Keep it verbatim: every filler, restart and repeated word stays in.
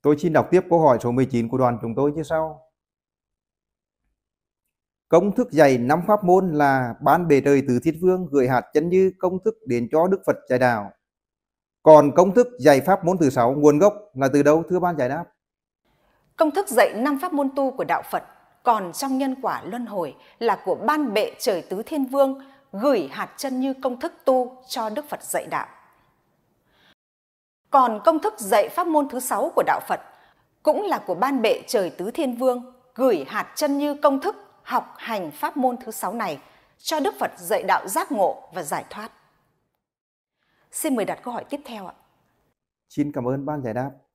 Tôi xin đọc tiếp câu hỏi số mười chín của đoàn chúng tôi như sau. Công thức dạy năm pháp môn là ban bề trời tứ thiên vương gửi hạt chân như công thức đến cho Đức Phật dạy đạo. Còn công thức dạy pháp môn thứ sáu nguồn gốc là từ đâu, thưa ban giải đáp? Công thức dạy năm pháp môn tu của đạo Phật còn trong nhân quả luân hồi là của ban bệ trời tứ thiên vương gửi hạt chân như công thức tu cho Đức Phật dạy đạo. Còn công thức dạy pháp môn thứ sáu của đạo Phật cũng là của ban bệ trời tứ thiên vương gửi hạt chân như công thức học hành pháp môn thứ sáu này cho Đức Phật dạy đạo giác ngộ và giải thoát. Xin mời đặt câu hỏi tiếp theo ạ. Xin cảm ơn ban giải đáp.